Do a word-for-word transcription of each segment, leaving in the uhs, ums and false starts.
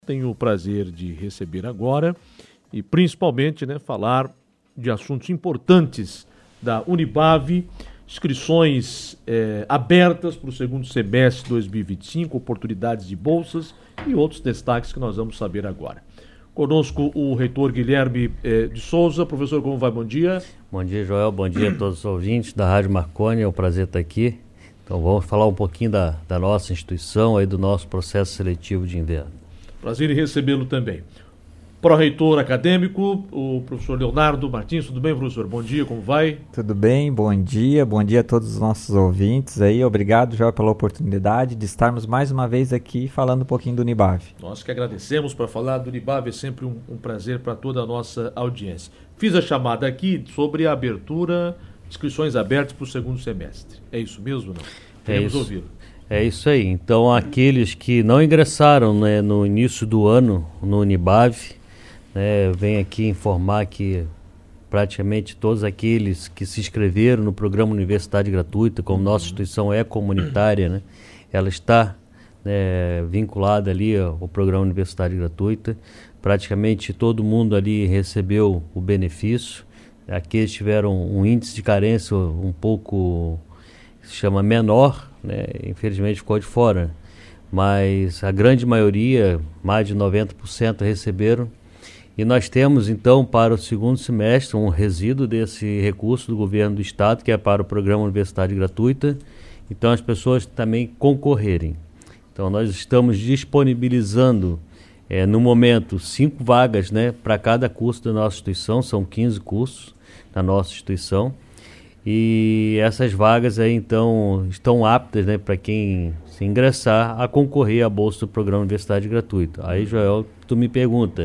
Tenho o prazer de receber agora e principalmente, né, falar de assuntos importantes da Unibave, inscrições eh, abertas para o segundo semestre de dois mil e vinte e cinco, oportunidades de bolsas e outros destaques que nós vamos saber agora. Conosco o reitor Guilherme eh, de Souza. Professor, como vai? Bom dia. Bom dia, Joel. Bom dia a todos os ouvintes da Rádio Marconi. É um prazer estar aqui. Então vamos falar um pouquinho da, da nossa instituição, aí do nosso processo seletivo de inverno. Prazer em recebê-lo também. Pró-reitor acadêmico, o professor Leonardo Martins. Tudo bem, professor? Bom dia, como vai? Tudo bem, bom dia, bom dia a todos os nossos ouvintes aí. Obrigado, Joel, pela oportunidade de estarmos mais uma vez aqui falando um pouquinho do Unibave. Nós que agradecemos. Para falar do Unibave é sempre um, um prazer para toda a nossa audiência. Fiz a chamada aqui sobre a abertura, inscrições abertas para o segundo semestre. É isso mesmo, não? Queremos ouvi-lo. É isso aí. Então, aqueles que não ingressaram, né, no início do ano no Unibave, né, vem aqui informar que praticamente todos aqueles que se inscreveram no programa Universidade Gratuita, como nossa instituição é comunitária, né, ela está, né, vinculada ali ao programa Universidade Gratuita. Praticamente todo mundo ali recebeu o benefício. Aqueles tiveram um índice de carência um pouco, se chama menor, né, infelizmente ficou de fora, mas a grande maioria, mais de noventa por cento, receberam. E nós temos então para o segundo semestre um resíduo desse recurso do governo do estado, que é para o programa Universidade Gratuita. Então as pessoas também concorrerem. Então nós estamos disponibilizando é, no momento cinco vagas, né, para cada curso da nossa instituição. São quinze cursos na nossa instituição. E essas vagas aí então estão aptas, né, para quem se ingressar a concorrer à bolsa do programa Universidade Gratuita. Aí, Joel, tu me pergunta,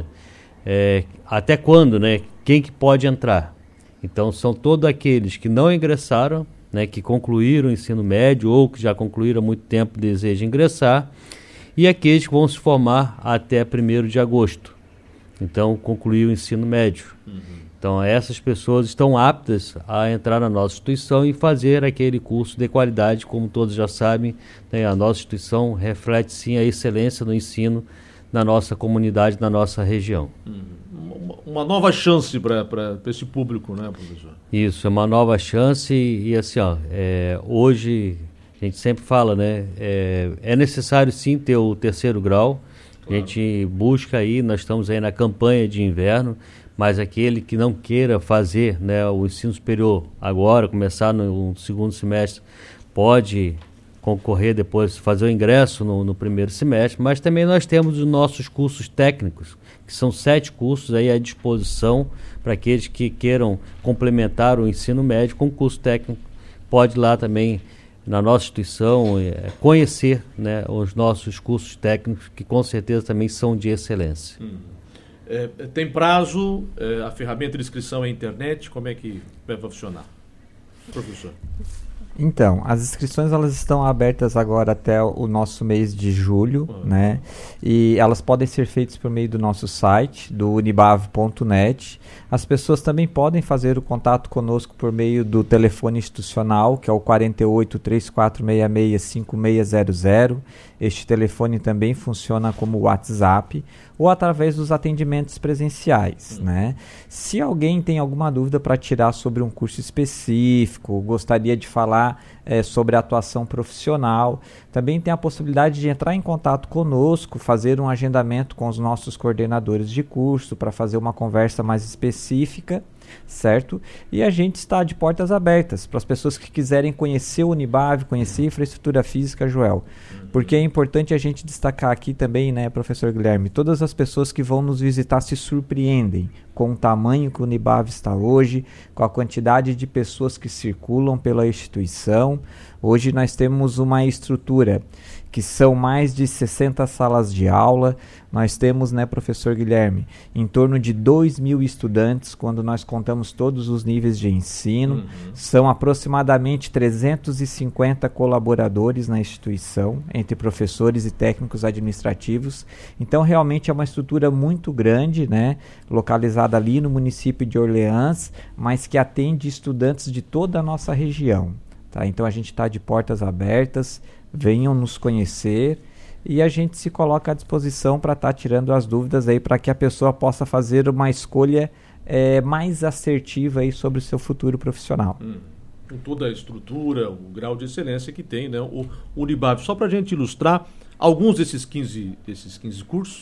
é, até quando, né? Quem que pode entrar? Então são todos aqueles que não ingressaram, né, que concluíram o ensino médio ou que já concluíram há muito tempo e desejam ingressar, e aqueles que vão se formar até primeiro de agosto. Então concluir o ensino médio. Uhum. Então essas pessoas estão aptas a entrar na nossa instituição e fazer aquele curso de qualidade. Como todos já sabem, né, a nossa instituição reflete sim a excelência no ensino na nossa comunidade, na nossa região. Uma, uma nova chance para esse público, né, professor? Isso, é uma nova chance e, e assim, ó, é, hoje a gente sempre fala, né, é, é necessário sim ter o terceiro grau. Claro. A gente busca aí, nós estamos aí na campanha de inverno, mas aquele que não queira fazer, né, o ensino superior agora, começar no, no segundo semestre, pode concorrer depois, fazer o ingresso no, no primeiro semestre, mas também nós temos os nossos cursos técnicos, que são sete cursos aí à disposição para aqueles que queiram complementar o ensino médio com curso técnico. Pode ir lá também na nossa instituição é, conhecer, né, os nossos cursos técnicos, que com certeza também são de excelência. Hum. É, tem prazo, é, a ferramenta de inscrição é a internet, como é que vai funcionar? Professor. Então, as inscrições elas estão abertas agora até o nosso mês de julho, uhum. né? E elas podem ser feitas por meio do nosso site, do unibave ponto net. As pessoas também podem fazer o contato conosco por meio do telefone institucional, que é o quatro oito, três quatro seis seis, cinco seis zero zero. Este telefone também funciona como WhatsApp ou através dos atendimentos presenciais, uhum. né? Se alguém tem alguma dúvida para tirar sobre um curso específico, gostaria de falar é, sobre a atuação profissional, também tem a possibilidade de entrar em contato conosco, fazer um agendamento com os nossos coordenadores de curso para fazer uma conversa mais específica, certo? E a gente está de portas abertas para as pessoas que quiserem conhecer o Unibave, conhecer a infraestrutura física, Joel. Porque é importante a gente destacar aqui também, né, professor Guilherme, todas as pessoas que vão nos visitar se surpreendem com o tamanho que o Unibave está hoje, com a quantidade de pessoas que circulam pela instituição. Hoje nós temos uma estrutura que são mais de sessenta salas de aula. Nós temos, né, professor Guilherme, em torno de dois mil estudantes, quando nós contamos todos os níveis de ensino. Uhum. São aproximadamente trezentos e cinquenta colaboradores na instituição, entre professores e técnicos administrativos. Então, realmente é uma estrutura muito grande, né, localizada ali no município de Orleans, mas que atende estudantes de toda a nossa região. Tá? Então, a gente está de portas abertas. Venham nos conhecer e a gente se coloca à disposição para estar tá tirando as dúvidas aí para que a pessoa possa fazer uma escolha é, mais assertiva aí sobre o seu futuro profissional. Hum. Com toda a estrutura, o grau de excelência que tem, né, o Unibav. Só para a gente ilustrar alguns desses quinze, desses quinze cursos,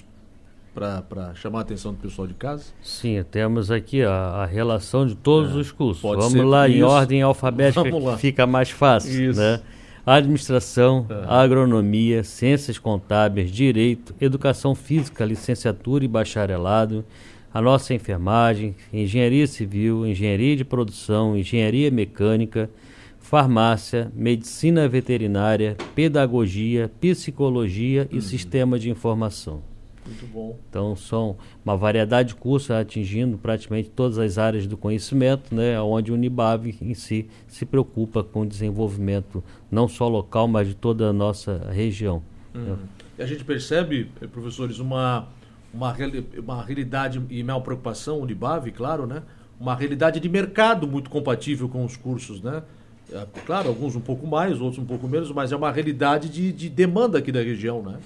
para chamar a atenção do pessoal de casa. Sim, temos aqui a, a relação de todos é, os cursos. Vamos lá, isso. Em ordem alfabética, que fica mais fácil. Isso. Né? Administração, é. Agronomia, Ciências Contábeis, Direito, Educação Física, Licenciatura e Bacharelado, a nossa enfermagem, engenharia civil, engenharia de produção, engenharia mecânica, farmácia, medicina veterinária, pedagogia, psicologia e uhum. sistema de informação. Muito bom. Então são uma variedade de cursos atingindo praticamente todas as áreas do conhecimento, né, onde o Unibav em si se preocupa com o desenvolvimento não só local, mas de toda a nossa região. Uhum. Né? E a gente percebe, professores, uma... Uma, uma realidade e uma preocupação, Unibav, claro, né? Uma realidade de mercado muito compatível com os cursos, né? É, claro, alguns um pouco mais, outros um pouco menos, mas é uma realidade de, de demanda aqui da região, né?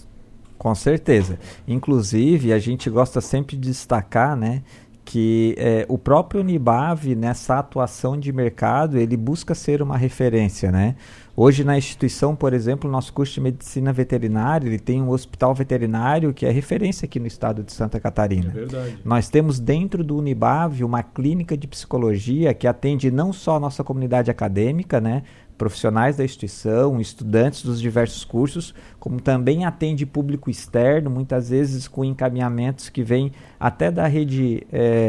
Com certeza. Inclusive, a gente gosta sempre de destacar, né, que é, o próprio Unibav, nessa atuação de mercado, ele busca ser uma referência, né? Hoje na instituição, por exemplo, o nosso curso de medicina veterinária, ele tem um hospital veterinário que é referência aqui no estado de Santa Catarina. É verdade. Nós temos dentro do Unibav uma clínica de psicologia que atende não só a nossa comunidade acadêmica, né, profissionais da instituição, estudantes dos diversos cursos, como também atende público externo, muitas vezes com encaminhamentos que vêm até da rede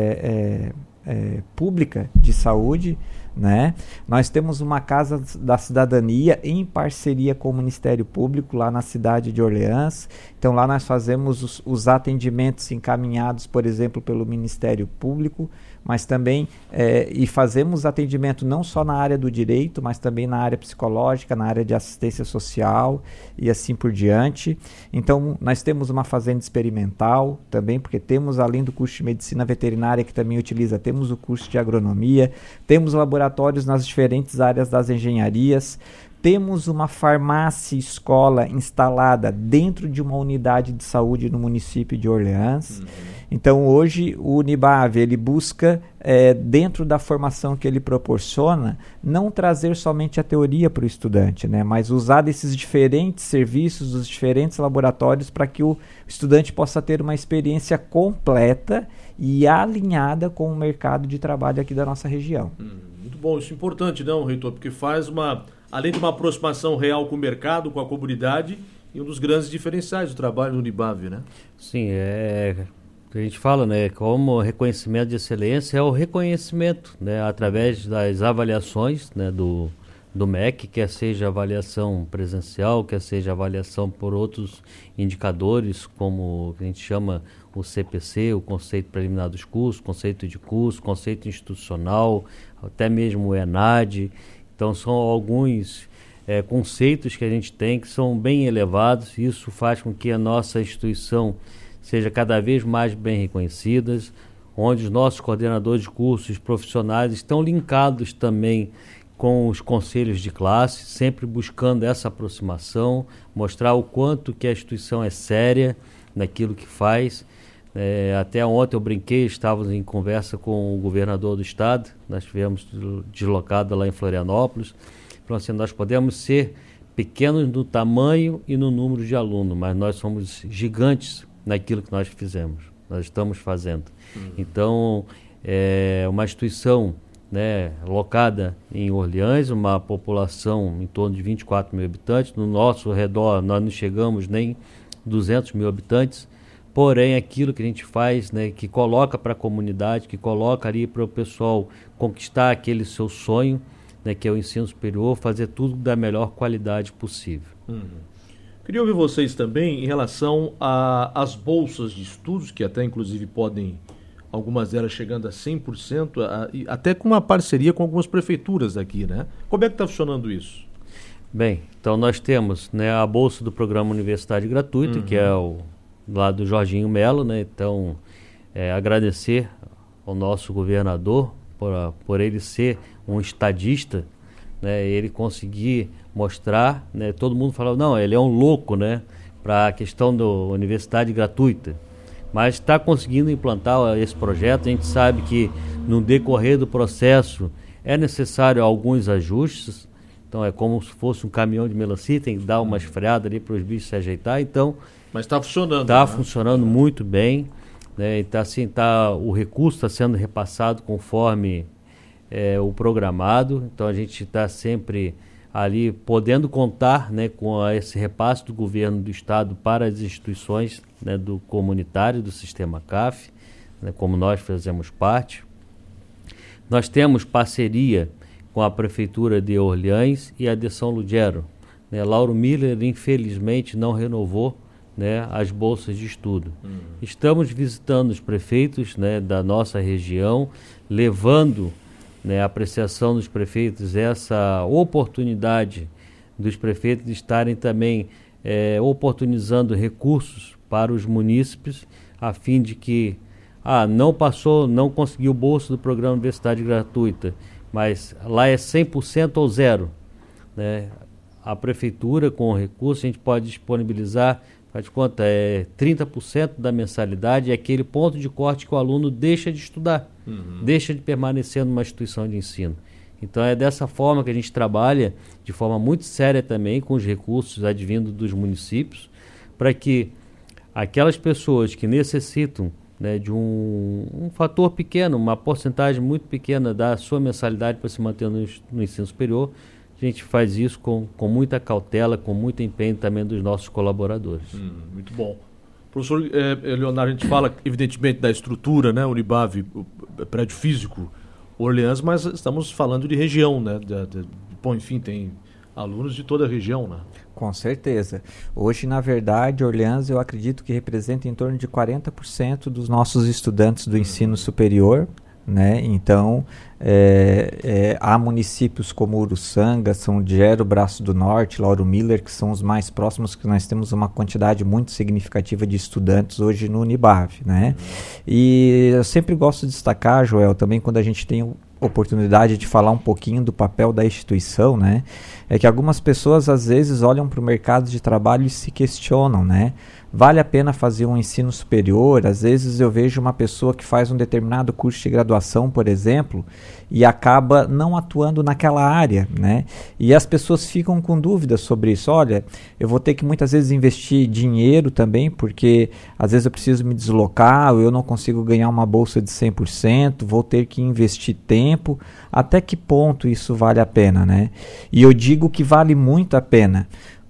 é, é, é, pública de saúde, né? Nós temos uma Casa da Cidadania em parceria com o Ministério Público lá na cidade de Orleans. Então lá nós fazemos os, os atendimentos encaminhados, por exemplo, pelo Ministério Público, mas também é, e fazemos atendimento não só na área do direito, mas também na área psicológica, na área de assistência social e assim por diante. Então nós temos uma fazenda experimental também, porque temos, além do curso de medicina veterinária que também utiliza, temos o curso de agronomia, temos laboratórios nas diferentes áreas das engenharias, temos uma farmácia escola instalada dentro de uma unidade de saúde no município de Orleans. Uhum. Então hoje o Unibav ele busca, é, dentro da formação que ele proporciona, não trazer somente a teoria para o estudante, né, mas usar desses diferentes serviços, dos diferentes laboratórios, para que o estudante possa ter uma experiência completa e alinhada com o mercado de trabalho aqui da nossa região. Hum, muito bom, isso é importante, não, reitor, porque faz uma, além de uma aproximação real com o mercado, com a comunidade, e um dos grandes diferenciais do trabalho do Unibav, né? Sim, é... a gente fala, né, como reconhecimento de excelência é o reconhecimento, né, através das avaliações, né, do, do M E C, quer seja avaliação presencial, quer seja avaliação por outros indicadores, como a gente chama o C P C, o Conceito Preliminar dos Cursos, Conceito de Curso, Conceito Institucional, até mesmo o ENAD. Então são alguns é, conceitos que a gente tem que são bem elevados, e isso faz com que a nossa instituição seja cada vez mais bem reconhecidas, onde os nossos coordenadores de cursos profissionais estão linkados também com os conselhos de classe, sempre buscando essa aproximação, mostrar o quanto que a instituição é séria naquilo que faz. É, até ontem eu brinquei, estávamos em conversa com o governador do estado, nós estivemos deslocados lá em Florianópolis, falando assim, nós podemos ser pequenos no tamanho e no número de alunos, mas nós somos gigantes naquilo que nós fizemos, nós estamos fazendo. Uhum. Então, é uma instituição, né, locada em Orleans, uma população em torno de vinte e quatro mil habitantes, no nosso redor nós não chegamos nem duzentos mil habitantes, porém aquilo que a gente faz, né, que coloca para a comunidade, que coloca ali para o pessoal conquistar aquele seu sonho, né, que é o ensino superior, fazer tudo da melhor qualidade possível. Uhum. Queria ouvir vocês também em relação às bolsas de estudos, que até inclusive podem, algumas delas chegando a cem por cento, a, e até com uma parceria com algumas prefeituras aqui, né? Como é que está funcionando isso? Bem, então nós temos, né, a bolsa do Programa Universidade Gratuita, uhum. que é o lá do Jorginho Melo, né? Então, é, agradecer ao nosso governador por, por ele ser um estadista, né, ele conseguir mostrar, né, todo mundo falava, não, ele é um louco, né, para a questão da universidade gratuita, mas está conseguindo implantar esse projeto. A gente sabe que no decorrer do processo é necessário alguns ajustes, então é como se fosse um caminhão de melancia, tem que dar uma esfriada ali para os bichos se ajeitar, então... Mas está funcionando. Está né? funcionando muito bem, né? Então, assim, tá, o recurso está sendo repassado conforme é, o programado, então a gente está sempre ali podendo contar, né, com a, esse repasse do governo do estado para as instituições, né, do comunitário, do sistema C A F, né, como nós fazemos parte. Nós temos parceria com a Prefeitura de Orleans e a de São Lugero. Né? Lauro Miller, infelizmente, não renovou, né, as bolsas de estudo. Uhum. Estamos visitando os prefeitos, né, da nossa região, levando, né, a apreciação dos prefeitos, essa oportunidade dos prefeitos de estarem também é, oportunizando recursos para os munícipes, a fim de que ah, não passou, não conseguiu bolsa do programa Universidade Gratuita, mas lá é cem por cento ou zero. Né? A prefeitura, com o recurso, a gente pode disponibilizar, faz de conta, é trinta por cento da mensalidade, é aquele ponto de corte que o aluno deixa de estudar, uhum. deixa de permanecer numa instituição de ensino. Então é dessa forma que a gente trabalha, de forma muito séria também, com os recursos advindos dos municípios, para que aquelas pessoas que necessitam, né, de um, um fator pequeno, uma porcentagem muito pequena da sua mensalidade para se manter no, no ensino superior, a gente faz isso com, com muita cautela, com muito empenho também dos nossos colaboradores. Hum, muito bom. Professor eh, Leonardo, a gente fala evidentemente da estrutura, né, Unibave, o prédio físico, Orleans, mas estamos falando de região, né? De, de, bom, enfim, tem alunos de toda a região, né? Com certeza. Hoje, na verdade, Orleans, eu acredito que representa em torno de quarenta por cento dos nossos estudantes do ensino superior, né? Então, é, é, há municípios como Uruçanga, São Lugero, Braço do Norte, Lauro Miller, que são os mais próximos, que nós temos uma quantidade muito significativa de estudantes hoje no Unibave, né? E eu sempre gosto de destacar, Joel, também quando a gente tem oportunidade de falar um pouquinho do papel da instituição, né? É que algumas pessoas às vezes olham para o mercado de trabalho e se questionam, né? Vale a pena fazer um ensino superior? Às vezes eu vejo uma pessoa que faz um determinado curso de graduação, por exemplo, e acaba não atuando naquela área, né? E as pessoas ficam com dúvidas sobre isso. Olha, eu vou ter que muitas vezes investir dinheiro também, porque às vezes eu preciso me deslocar, ou eu não consigo ganhar uma bolsa de cem por cento, vou ter que investir tempo. Até que ponto isso vale a pena, né? E eu digo que vale muito a pena,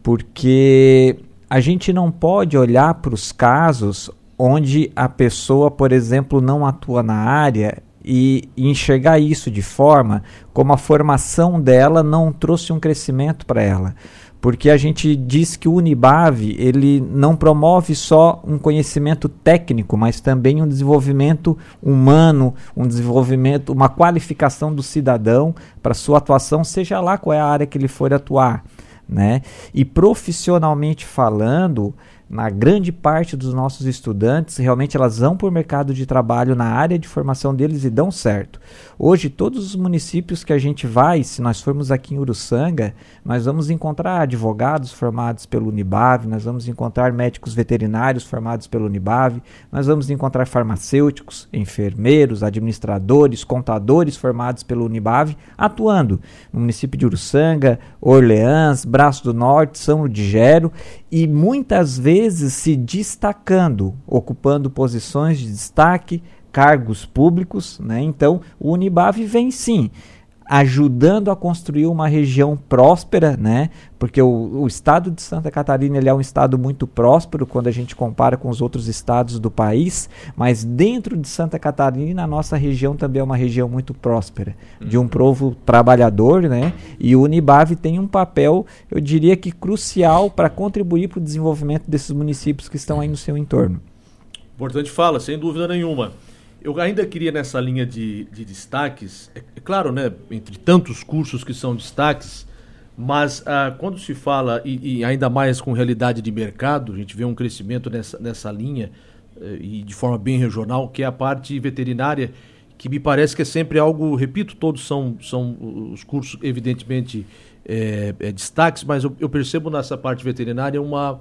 porque a gente não pode olhar para os casos onde a pessoa, por exemplo, não atua na área e, e enxergar isso de forma como a formação dela não trouxe um crescimento para ela. Porque a gente diz que o Unibave, ele não promove só um conhecimento técnico, mas também um desenvolvimento humano, um desenvolvimento, uma qualificação do cidadão para sua atuação, seja lá qual é a área que ele for atuar, né? E profissionalmente falando, na grande parte dos nossos estudantes, realmente elas vão para o mercado de trabalho na área de formação deles e dão certo. Hoje, todos os municípios que a gente vai, se nós formos aqui em Uruçanga, nós vamos encontrar advogados formados pelo Unibave, nós vamos encontrar médicos veterinários formados pelo Unibave, nós vamos encontrar farmacêuticos, enfermeiros, administradores, contadores formados pelo Unibave, atuando no município de Uruçanga, Orleans, Braço do Norte, São Lugero, e muitas vezes se destacando, ocupando posições de destaque, cargos públicos, né? Então, o Unibave vem sim ajudando a construir uma região próspera, né? Porque o, o estado de Santa Catarina ele é um estado muito próspero quando a gente compara com os outros estados do país, mas dentro de Santa Catarina a nossa região também é uma região muito próspera, de um povo trabalhador, né? E o Unibave tem um papel, eu diria que crucial para contribuir para o desenvolvimento desses municípios que estão aí no seu entorno. Importante fala, sem dúvida nenhuma. Eu ainda queria nessa linha de, de destaques, é, é claro, né, entre tantos cursos que são destaques, mas ah, quando se fala, e, e ainda mais com realidade de mercado, a gente vê um crescimento nessa, nessa linha, eh, e de forma bem regional, que é a parte veterinária, que me parece que é sempre algo, repito, todos são, são os cursos, evidentemente, é, é, destaques, mas eu, eu percebo nessa parte veterinária uma,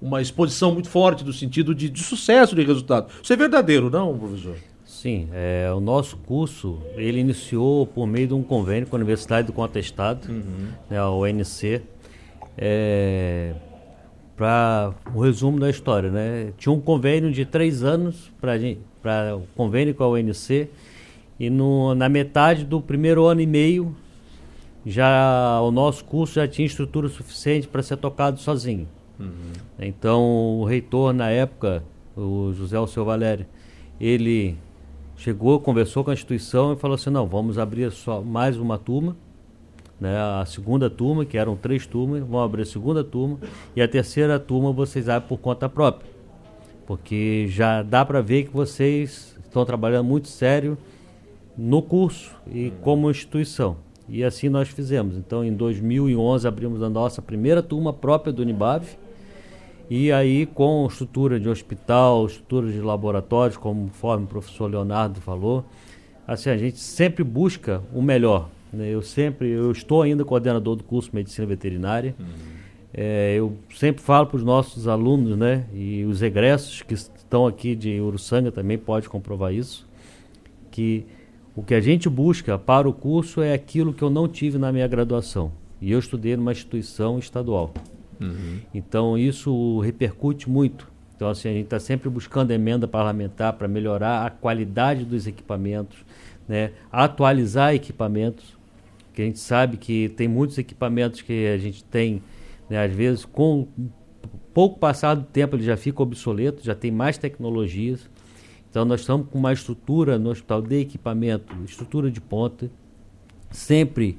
uma exposição muito forte do sentido de, de sucesso de resultado. Isso é verdadeiro, não, professor? Sim, é, o nosso curso, ele iniciou por meio de um convênio com a Universidade do Contestado, uhum. né, a U N C, é, para o resumo da história, né? Tinha um convênio de três anos para o convênio com a U N C, e no, na metade do primeiro ano e meio, já o nosso curso já tinha estrutura suficiente para ser tocado sozinho. Uhum. Então, o reitor, na época, o José Alceu Valério, ele chegou, conversou com a instituição e falou assim, não, vamos abrir só mais uma turma, né, a segunda turma, que eram três turmas, vão abrir a segunda turma, e a terceira turma vocês abrem por conta própria, porque já dá para ver que vocês estão trabalhando muito sério no curso e como instituição. E assim nós fizemos. Então, em dois mil e onze, abrimos a nossa primeira turma própria do Unibav, e aí com estrutura de hospital, estrutura de laboratórios, conforme o professor Leonardo falou, assim, a gente sempre busca o melhor, né? Eu sempre, eu estou ainda coordenador do curso de Medicina Veterinária, uhum. é, eu sempre falo para os nossos alunos, né, e os egressos que estão aqui de Uruçanga também podem comprovar isso, que o que a gente busca para o curso é aquilo que eu não tive na minha graduação, e eu estudei numa instituição estadual. Uhum. Então isso repercute muito. Então assim, a gente está sempre buscando emenda parlamentar para melhorar a qualidade dos equipamentos, né? Atualizar equipamentos, que a gente sabe que tem muitos equipamentos que a gente tem, né? Às vezes com pouco passado do tempo ele já fica obsoleto, já tem mais tecnologias. Então nós estamos com uma estrutura no hospital de equipamento, estrutura de ponta, sempre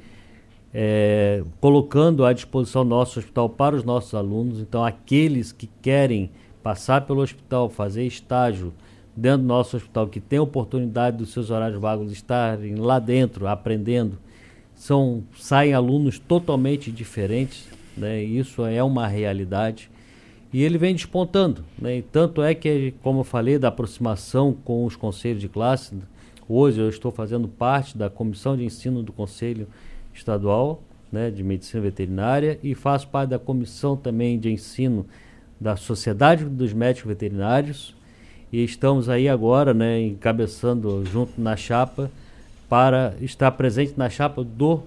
É, colocando à disposição do nosso hospital para os nossos alunos. Então aqueles que querem passar pelo hospital, fazer estágio dentro do nosso hospital, que tem oportunidade dos seus horários vagos estarem lá dentro aprendendo, são, saem alunos totalmente diferentes, né? Isso é uma realidade e ele vem despontando, né? E tanto é que, como eu falei, da aproximação com os conselhos de classe, hoje eu estou fazendo parte da comissão de ensino do Conselho Estadual, né, de Medicina Veterinária, e faço parte da comissão também de ensino da Sociedade dos Médicos Veterinários, e estamos aí agora, né, encabeçando junto na chapa para estar presente na chapa do,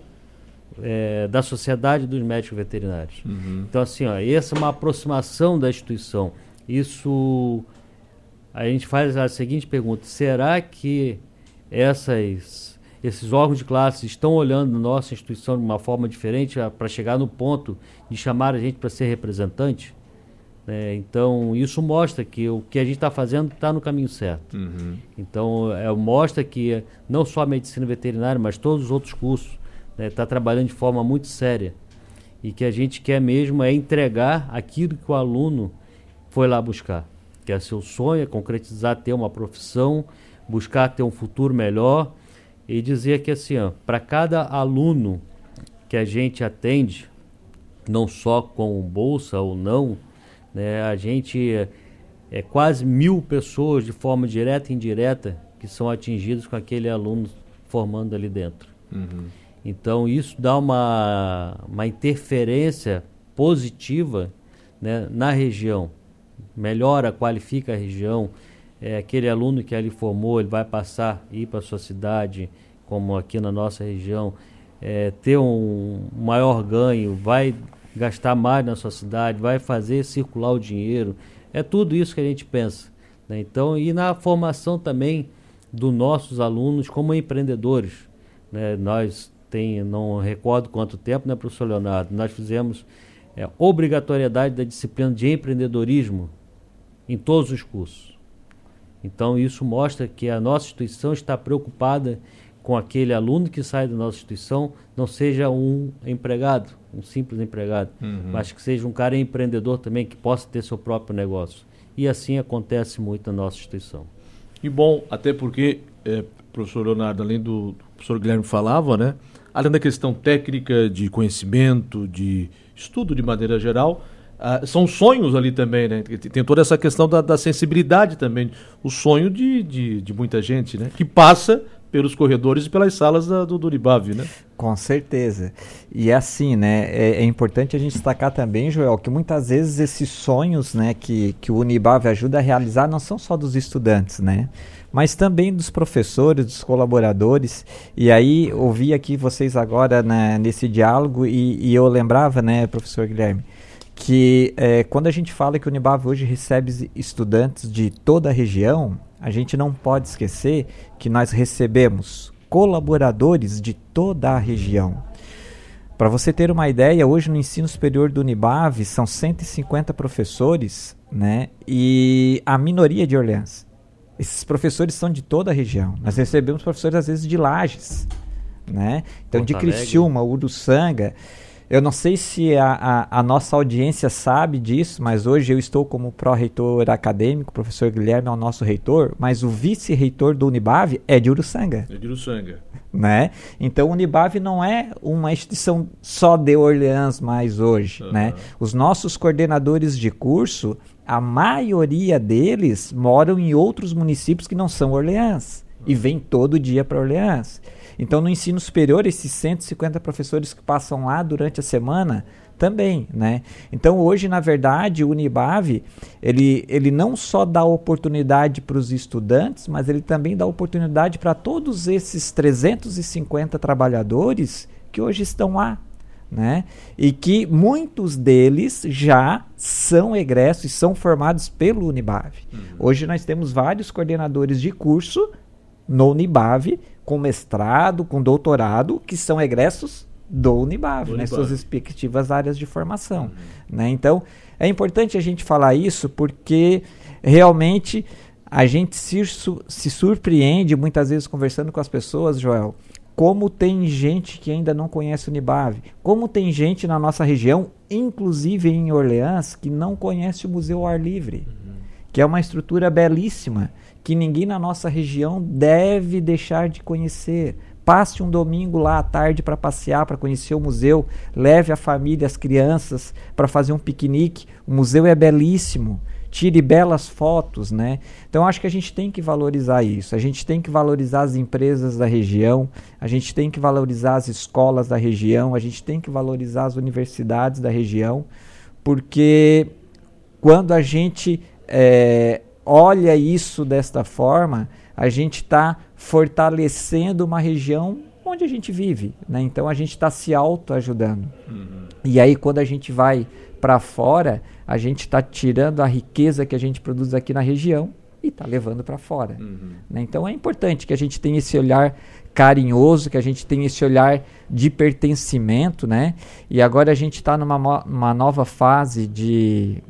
é, da Sociedade dos Médicos Veterinários. Uhum. Então assim, ó, essa é uma aproximação da instituição. Isso, a gente faz a seguinte pergunta: será que essas esses órgãos de classe estão olhando a nossa instituição de uma forma diferente para chegar no ponto de chamar a gente para ser representante? É, então, isso mostra que o que a gente está fazendo está no caminho certo. Uhum. Então, é, mostra que não só a medicina veterinária, mas todos os outros cursos está, né, trabalhando de forma muito séria. E que a gente quer mesmo é entregar aquilo que o aluno foi lá buscar. Que é seu sonho, é concretizar, ter uma profissão, buscar ter um futuro melhor. E dizer que assim, para cada aluno que a gente atende, não só com bolsa ou não, né, a gente é, é quase mil pessoas de forma direta e indireta que são atingidas com aquele aluno formando ali dentro. Uhum. Então isso dá uma, uma interferência positiva, né, na região, melhora, qualifica a região. É, aquele aluno que ali formou, ele vai passar a ir para a sua cidade, como aqui na nossa região, é, ter um maior ganho, vai gastar mais na sua cidade, vai fazer circular o dinheiro. É tudo isso que a gente pensa, né? Então, e na formação também dos nossos alunos como empreendedores, né? Nós tem, não recordo quanto tempo, né, professor Leonardo, nós fizemos é, obrigatoriedade da disciplina de empreendedorismo em todos os cursos. Então isso mostra que a nossa instituição está preocupada com aquele aluno que sai da nossa instituição, não seja um empregado, um simples empregado, uhum. mas que seja um cara empreendedor também, que possa ter seu próprio negócio. E assim acontece muito na nossa instituição. E bom, até porque, é, professor Leonardo, além do, do professor Guilherme falava, né, além da questão técnica, de conhecimento, de estudo de maneira geral, Uh, são sonhos ali também, né? Tem toda essa questão da, da sensibilidade também, o sonho de, de, de muita gente, né? Que passa pelos corredores e pelas salas da, do, do Unibav, né? Com certeza. E assim, né, é, é importante a gente destacar também, Joel, que muitas vezes esses sonhos, né, que, que o Unibav ajuda a realizar não são só dos estudantes, né, mas também dos professores, dos colaboradores. E aí, ouvi aqui vocês agora, né, nesse diálogo e, e eu lembrava, né, professor Guilherme, que é, quando a gente fala que o Unibav hoje recebe estudantes de toda a região, a gente não pode esquecer que nós recebemos colaboradores de toda a região. Para você ter uma ideia, hoje no ensino superior do Unibav são cento e cinquenta professores, né, e a minoria de Orleans. Esses professores são de toda a região. Nós recebemos professores às vezes de Lages, né? Então, de Criciúma, Uruçanga. Eu não sei se a, a, a nossa audiência sabe disso, mas hoje eu estou como pró-reitor acadêmico, o professor Guilherme é o nosso reitor, mas o vice-reitor do Unibav é de Uruçanga. É de Uruçanga. Né? Então o Unibav não é uma instituição só de Orleans mais hoje. Uhum. Né? Os nossos coordenadores de curso, a maioria deles moram em outros municípios que não são Orleans uhum. e vêm todo dia para Orleans. Então, no ensino superior, esses cento e cinquenta professores que passam lá durante a semana também, né? Então, hoje, na verdade, o Unibav, ele, ele não só dá oportunidade para os estudantes, mas ele também dá oportunidade para todos esses trezentos e cinquenta trabalhadores que hoje estão lá, né? E que muitos deles já são egressos e são formados pelo Unibav. Uhum. Hoje nós temos vários coordenadores de curso no Unibav, com mestrado, com doutorado, que são egressos do Unibav, né, suas respectivas áreas de formação. Uhum. Né? Então, é importante a gente falar isso porque realmente a gente se, su- se surpreende muitas vezes conversando com as pessoas, Joel, como tem gente que ainda não conhece o Unibav, como tem gente na nossa região, inclusive em Orleans, que não conhece o Museu ao Ar Livre, uhum. que é uma estrutura belíssima, que ninguém na nossa região deve deixar de conhecer. Passe um domingo lá à tarde para passear, para conhecer o museu, leve a família, as crianças para fazer um piquenique. O museu é belíssimo, tire belas fotos, né? Então acho que a gente tem que valorizar isso, a gente tem que valorizar as empresas da região, a gente tem que valorizar as escolas da região, a gente tem que valorizar as universidades da região, porque quando a gente é, olha isso desta forma, a gente está fortalecendo uma região onde a gente vive, né? Então a gente está se autoajudando. Uhum. E aí quando a gente vai para fora, a gente está tirando a riqueza que a gente produz aqui na região e está levando para fora. Uhum. Né? Então é importante que a gente tenha esse olhar carinhoso, que a gente tenha esse olhar de pertencimento, né? E agora a gente está numa uma nova fase de...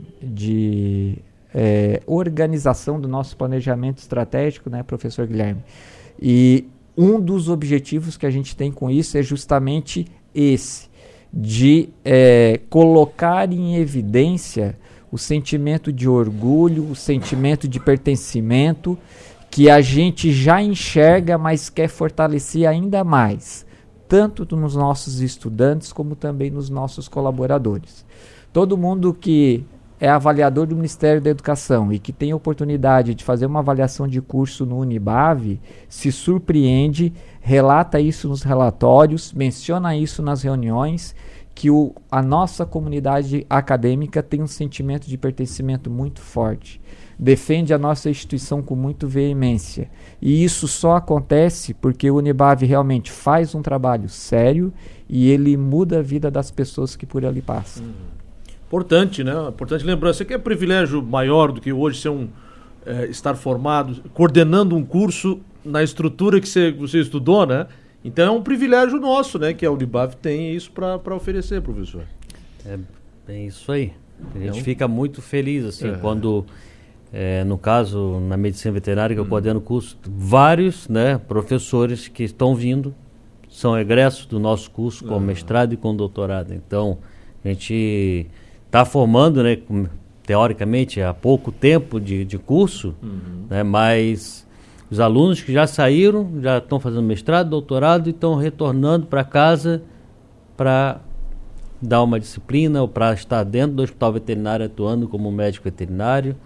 de É, organização do nosso planejamento estratégico, né, professor Guilherme? E um dos objetivos que a gente tem com isso é justamente esse, de é, colocar em evidência o sentimento de orgulho, o sentimento de pertencimento que a gente já enxerga, mas quer fortalecer ainda mais, tanto nos nossos estudantes como também nos nossos colaboradores. Todo mundo que é avaliador do Ministério da Educação e que tem a oportunidade de fazer uma avaliação de curso no Unibav, se surpreende, relata isso nos relatórios, menciona isso nas reuniões, que o, a nossa comunidade acadêmica tem um sentimento de pertencimento muito forte, defende a nossa instituição com muita veemência. E isso só acontece porque o Unibav realmente faz um trabalho sério e ele muda a vida das pessoas que por ali passam. Uhum. Importante, né? Importante lembrar, você quer privilégio maior do que hoje ser um, é, estar formado, coordenando um curso na estrutura que você, você estudou, né? Então é um privilégio nosso, né? Que a Unibav tem isso para oferecer, professor. É bem isso aí. A gente então, fica muito feliz, assim, é. quando, é, no caso, na medicina veterinária, que hum. eu coordeno o curso, vários, né, professores que estão vindo são egressos do nosso curso com ah. mestrado e com doutorado. Então, a gente está formando, né, teoricamente, há pouco tempo de, de curso, uhum. né, mas os alunos que já saíram, já estão fazendo mestrado, doutorado e estão retornando para casa para dar uma disciplina ou para estar dentro do hospital veterinário atuando como médico veterinário,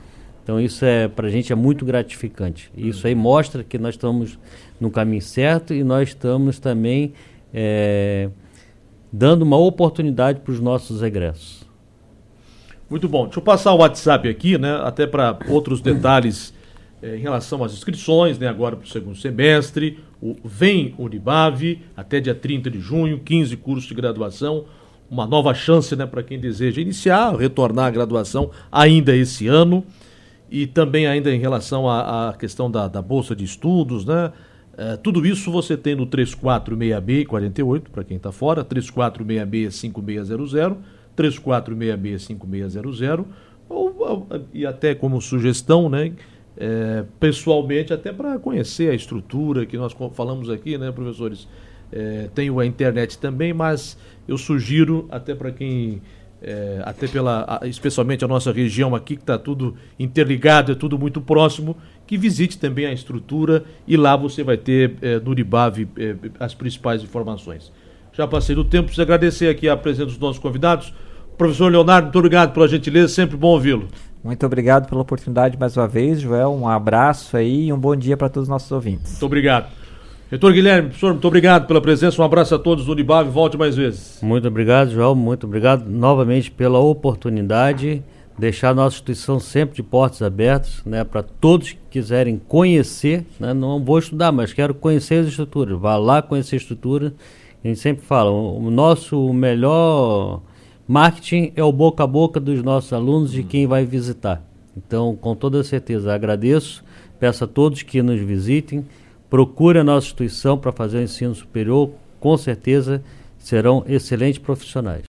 Então isso é, para a gente é muito gratificante. Isso aí mostra que nós estamos no caminho certo e nós estamos também é, dando uma oportunidade para os nossos egressos. Muito bom. Deixa eu passar o WhatsApp aqui, né, até para outros detalhes é, em relação às inscrições, né, agora para o segundo semestre. O Vem Unibave, até dia trinta de junho, quinze cursos de graduação. Uma nova chance, né, para quem deseja iniciar, retornar à graduação ainda esse ano. E também ainda em relação à, à questão da, da Bolsa de Estudos, né? É, tudo isso você tem no três quatro seis B quarenta e oito, para quem está fora, três quatro seis B cinco seis zero zero, três quatro seis B cinco seis zero zero, ou, ou, e até como sugestão, né? É, pessoalmente, até para conhecer a estrutura que nós falamos aqui, né, professores? É, tenho a internet também, mas eu sugiro até para quem... É, até pela, especialmente a nossa região aqui, que está tudo interligado, é tudo muito próximo, que visite também a estrutura e lá você vai ter é, no Unibave é, as principais informações. Já passei do tempo, preciso agradecer aqui a presença dos nossos convidados. Professor Leonardo, muito obrigado pela gentileza, sempre bom ouvi-lo. Muito obrigado pela oportunidade mais uma vez, Joel, um abraço aí e um bom dia para todos os nossos ouvintes. Muito obrigado. Reitor Guilherme, professor, muito obrigado pela presença, um abraço a todos do Unibave, volte mais vezes. Muito obrigado, João, muito obrigado novamente pela oportunidade, deixar a nossa instituição sempre de portas abertas, né, para todos que quiserem conhecer, né, não vou estudar, mas quero conhecer as estruturas, vá lá conhecer a estrutura. A gente sempre fala, o nosso melhor marketing é o boca a boca dos nossos alunos, de quem vai visitar. Então, com toda certeza, agradeço, peço a todos que nos visitem, procure a nossa instituição para fazer o ensino superior, com certeza serão excelentes profissionais.